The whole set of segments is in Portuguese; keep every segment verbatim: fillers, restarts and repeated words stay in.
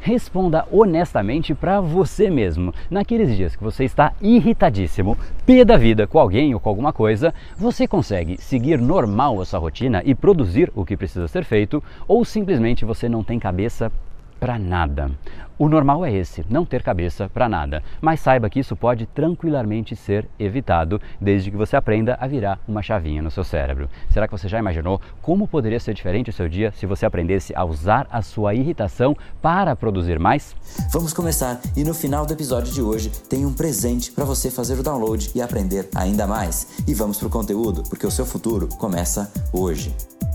responda honestamente para você mesmo. Naqueles dias que você está irritadíssimo, pé da vida com alguém ou com alguma coisa, você consegue seguir normal a sua rotina e produzir o que precisa ser feito, ou simplesmente você não tem cabeça para nada? O normal é esse, não ter cabeça para nada, mas saiba que isso pode tranquilamente ser evitado desde que você aprenda a virar uma chavinha no seu cérebro. Será que você já imaginou como poderia ser diferente o seu dia se você aprendesse a usar a sua irritação para produzir mais? Vamos começar, e no final do episódio de hoje tem um presente para você fazer o download e aprender ainda mais. E vamos pro conteúdo, porque o seu futuro começa hoje.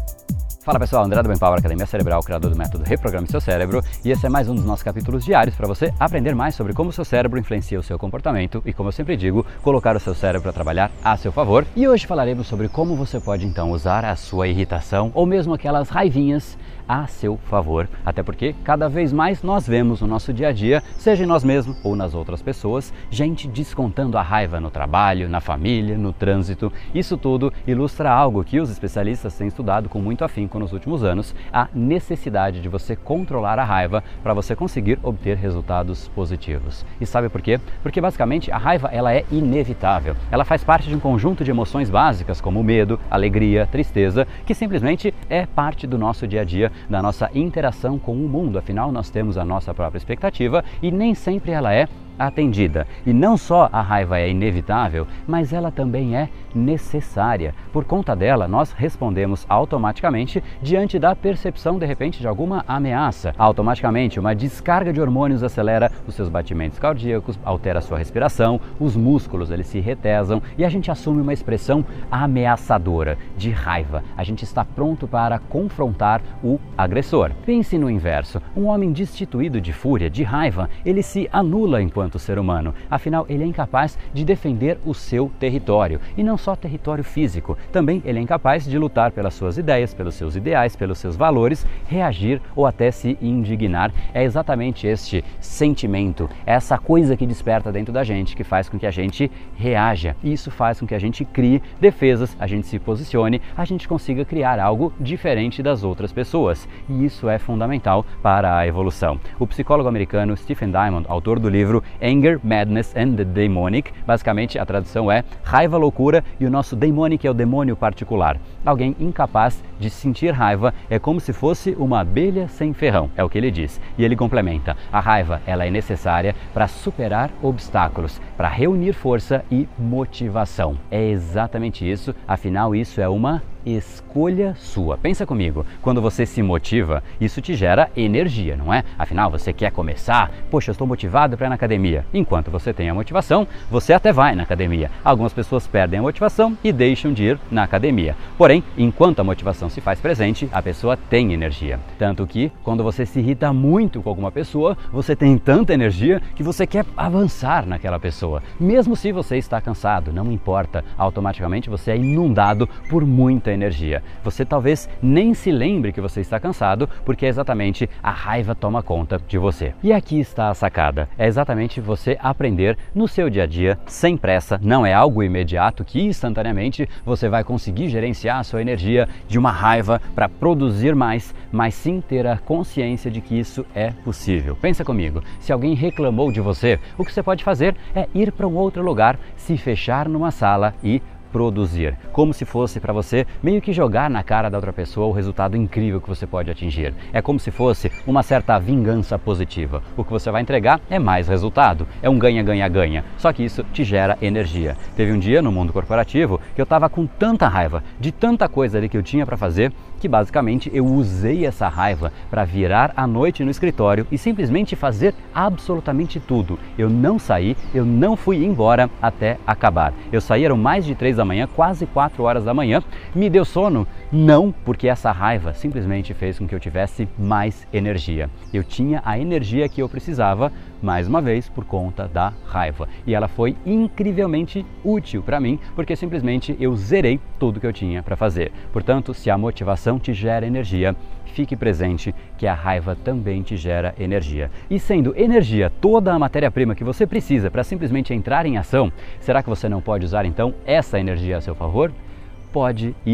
Fala pessoal, André do Brain Power, Academia Cerebral, criador do método Reprograme Seu Cérebro, e esse é mais um dos nossos capítulos diários para você aprender mais sobre como o seu cérebro influencia o seu comportamento e, como eu sempre digo, colocar o seu cérebro para trabalhar a seu favor. E hoje falaremos sobre como você pode então usar a sua irritação ou mesmo aquelas raivinhas a seu favor, até porque cada vez mais nós vemos no nosso dia a dia, seja em nós mesmos ou nas outras pessoas, gente descontando a raiva no trabalho, na família, no trânsito. Isso tudo ilustra algo que os especialistas têm estudado com muito afinco nos últimos anos, a necessidade de você controlar a raiva para você conseguir obter resultados positivos. E sabe por quê? Porque basicamente a raiva ela é inevitável, ela faz parte de um conjunto de emoções básicas como medo, alegria, tristeza, que simplesmente é parte do nosso dia a dia, da nossa interação com o mundo. Afinal, nós temos a nossa própria expectativa e nem sempre ela é atendida. E não só a raiva é inevitável, mas ela também é necessária. Por conta dela, nós respondemos automaticamente diante da percepção, de repente, de alguma ameaça. Automaticamente, uma descarga de hormônios acelera os seus batimentos cardíacos, altera a sua respiração, os músculos eles se retesam e a gente assume uma expressão ameaçadora de raiva. A gente está pronto para confrontar o agressor. Pense no inverso. Um homem destituído de fúria, de raiva, ele se anula enquanto ser humano. Afinal, ele é incapaz de defender o seu território. E não só território físico. Também ele é incapaz de lutar pelas suas ideias, pelos seus ideais, pelos seus valores, reagir ou até se indignar. É exatamente este sentimento, essa coisa que desperta dentro da gente, que faz com que a gente reaja. E isso faz com que a gente crie defesas, a gente se posicione, a gente consiga criar algo diferente das outras pessoas. E isso é fundamental para a evolução. O psicólogo americano Stephen Diamond, autor do livro Anger, Madness and the Demonic, basicamente a tradução é raiva, loucura e o nosso demonic é o demônio particular. Alguém incapaz de sentir raiva é como se fosse uma abelha sem ferrão, é o que ele diz. E ele complementa, a raiva ela é necessária para superar obstáculos, para reunir força e motivação. É exatamente isso, afinal isso é uma escolha sua. Pensa comigo, quando você se motiva, isso te gera energia, não é? Afinal, você quer começar, poxa, eu estou motivado para ir na academia. Enquanto você tem a motivação, você até vai na academia. Algumas pessoas perdem a motivação e deixam de ir na academia. Porém, enquanto a motivação se faz presente, a pessoa tem energia. Tanto que, quando você se irrita muito com alguma pessoa, você tem tanta energia que você quer avançar naquela pessoa. Mesmo se você está cansado, não importa, automaticamente você é inundado por muita energia. Você talvez nem se lembre que você está cansado, porque exatamente a raiva toma conta de você. E aqui está a sacada, é exatamente você aprender no seu dia a dia, sem pressa, não é algo imediato que instantaneamente você vai conseguir gerenciar a sua energia de uma raiva para produzir mais, mas sim ter a consciência de que isso é possível. Pensa comigo, se alguém reclamou de você, o que você pode fazer é ir para um outro lugar, se fechar numa sala e produzir, como se fosse para você meio que jogar na cara da outra pessoa o resultado incrível que você pode atingir. É como se fosse uma certa vingança positiva. O que você vai entregar é mais resultado, é um ganha-ganha-ganha, só que isso te gera energia. Teve um dia no mundo corporativo que eu estava com tanta raiva de tanta coisa ali que eu tinha para fazer, que basicamente eu usei essa raiva para virar à noite no escritório e simplesmente fazer absolutamente tudo. Eu não saí, eu não fui embora até acabar. Eu saí, eram mais de três da manhã, quase quatro horas da manhã. Me deu sono? Não, porque essa raiva simplesmente fez com que eu tivesse mais energia. Eu tinha a energia que eu precisava, mais uma vez, por conta da raiva. E ela foi incrivelmente útil para mim, porque simplesmente eu zerei tudo que eu tinha para fazer. Portanto, se a motivação te gera energia, fique presente que a raiva também te gera energia. E sendo energia toda a matéria-prima que você precisa para simplesmente entrar em ação, será que você não pode usar então essa energia a seu favor? Pode e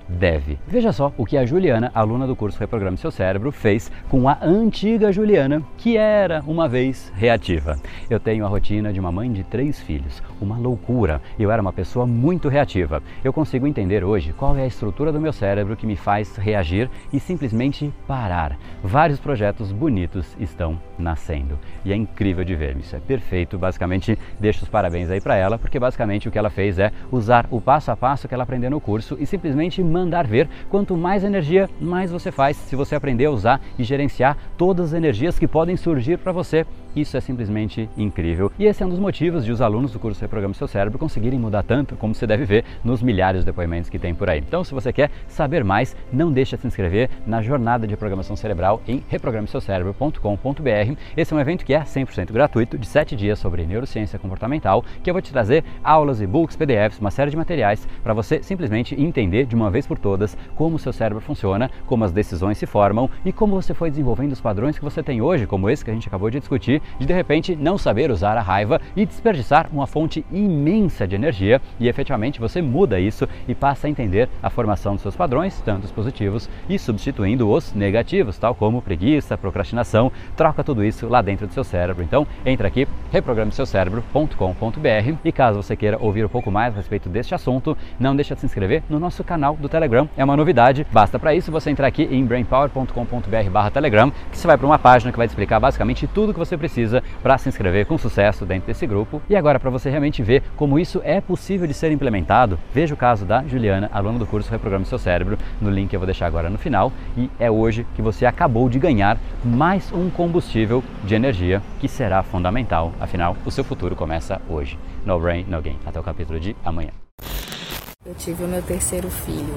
deve. Veja só o que a Juliana, aluna do curso Reprograme Seu Cérebro, fez com a antiga Juliana, que era uma vez reativa. Eu tenho a rotina de uma mãe de três filhos, uma loucura. Eu era uma pessoa muito reativa. Eu consigo entender hoje qual é a estrutura do meu cérebro que me faz reagir e simplesmente parar. Vários projetos bonitos estão nascendo e é incrível de ver. Isso é perfeito. Basicamente, deixo os parabéns aí para ela, porque basicamente o que ela fez é usar o passo a passo que ela aprendeu no curso e simplesmente mandar ver. Quanto mais energia, mais você faz se você aprender a usar e gerenciar todas as energias que podem surgir para você. Isso é simplesmente incrível. E esse é um dos motivos de os alunos do curso Reprograme Seu Cérebro conseguirem mudar tanto, como você deve ver nos milhares de depoimentos que tem por aí. Então, se você quer saber mais, não deixe de se inscrever na jornada de programação cerebral em reprograme seu cérebro ponto com ponto b r. Esse é um evento que é cem por cento gratuito, de sete dias sobre neurociência comportamental, que eu vou te trazer aulas, e-books, P D Fs, uma série de materiais para você simplesmente entender de uma vez por todas como o seu cérebro funciona, como as decisões se formam e como você foi desenvolvendo os padrões que você tem hoje, como esse que a gente acabou de discutir, de de repente não saber usar a raiva e desperdiçar uma fonte imensa de energia, e efetivamente você muda isso e passa a entender a formação dos seus padrões, tanto os positivos e substituindo os negativos, tal como preguiça, procrastinação. Troca tudo isso lá dentro do seu cérebro. Então entra aqui, reprograme seu cérebro ponto com ponto b r, e caso você queira ouvir um pouco mais a respeito deste assunto, não deixa de se inscrever no nosso canal do Telegram. É uma novidade, basta para isso você entrar aqui em brainpower ponto com ponto b r barra Telegram, que você vai para uma página que vai te explicar basicamente tudo que você precisa para se inscrever com sucesso dentro desse grupo. E agora, para você realmente ver como isso é possível de ser implementado, veja o caso da Juliana, aluna do curso Reprograme Seu Cérebro, no link que eu vou deixar agora no final. E é hoje que você acabou de ganhar mais um combustível de energia que será fundamental. Afinal, o seu futuro começa hoje. No brain, no gain. Até o capítulo de amanhã. Eu tive o meu terceiro filho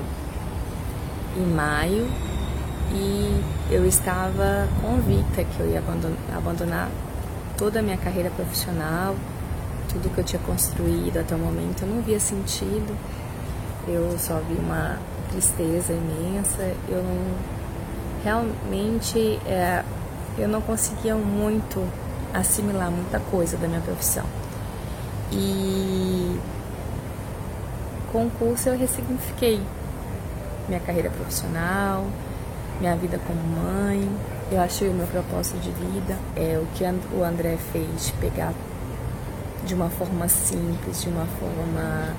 em maio e eu estava convicta que eu ia abandonar toda a minha carreira profissional, tudo que eu tinha construído até o momento. Eu não via sentido, eu só vi uma tristeza imensa. Eu não, realmente é, eu não conseguia muito assimilar muita coisa da minha profissão. E com o curso eu ressignifiquei minha carreira profissional, minha vida como mãe. Eu achei o meu propósito de vida. É o que o André fez, pegar de uma forma simples, de uma forma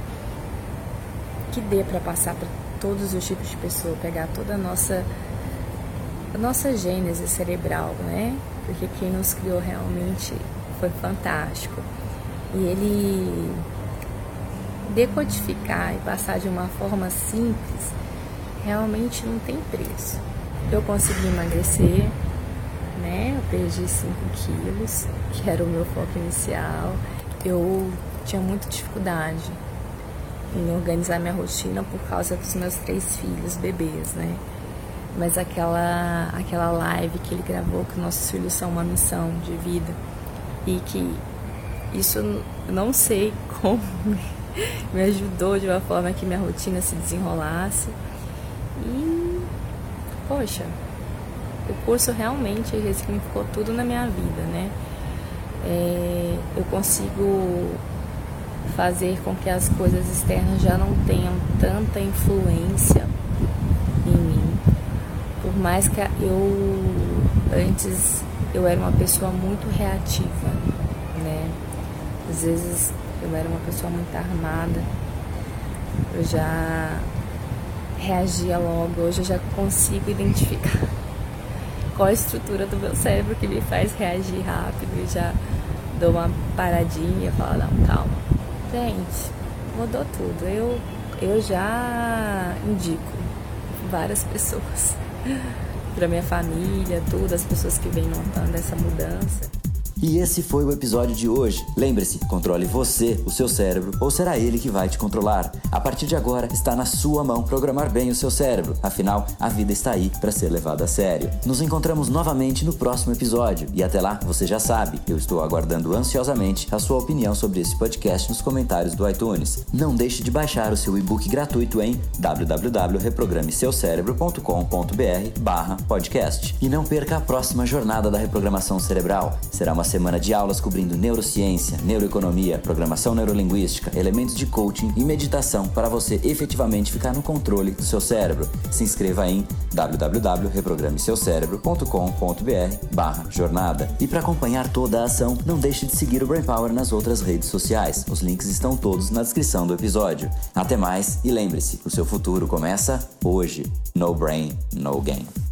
que dê para passar para todos os tipos de pessoa, pegar toda a nossa, a nossa gênese cerebral, né? Porque quem nos criou realmente foi fantástico. E ele decodificar e passar de uma forma simples realmente não tem preço. Eu consegui emagrecer, né? Eu perdi cinco quilos, que era o meu foco inicial. Eu tinha muita dificuldade em organizar minha rotina por causa dos meus três filhos, bebês, né? Mas aquela, aquela live que ele gravou, que nossos filhos são uma missão de vida, e que isso eu não sei como me ajudou de uma forma que minha rotina se desenrolasse. E, poxa, o curso realmente ressignificou tudo na minha vida, né? É, eu consigo fazer com que as coisas externas já não tenham tanta influência em mim. Por mais que eu, antes, eu era uma pessoa muito reativa, né? Às vezes eu era uma pessoa muito armada, eu já reagia logo. Hoje eu já consigo identificar qual a estrutura do meu cérebro que me faz reagir rápido, e já dou uma paradinha e falo, não, calma. Gente, mudou tudo. Eu, eu já indico várias pessoas, para minha família, tudo, as pessoas que vêm notando essa mudança. E esse foi o episódio de hoje. Lembre-se, controle você, o seu cérebro, ou será ele que vai te controlar? A partir de agora, está na sua mão programar bem o seu cérebro. Afinal, a vida está aí para ser levada a sério. Nos encontramos novamente no próximo episódio. E até lá, você já sabe, eu estou aguardando ansiosamente a sua opinião sobre esse podcast nos comentários do iTunes. Não deixe de baixar o seu e-book gratuito em w w w ponto reprograme seu cérebro ponto com ponto b r barra podcast. E não perca a próxima jornada da reprogramação cerebral. Será uma uma semana de aulas cobrindo neurociência, neuroeconomia, programação neurolinguística, elementos de coaching e meditação para você efetivamente ficar no controle do seu cérebro. Se inscreva em w w w ponto reprograme seu cérebro ponto com ponto b r barra jornada. E para acompanhar toda a ação, não deixe de seguir o Brain Power nas outras redes sociais. Os links estão todos na descrição do episódio. Até mais e lembre-se, o seu futuro começa hoje. No brain, no game.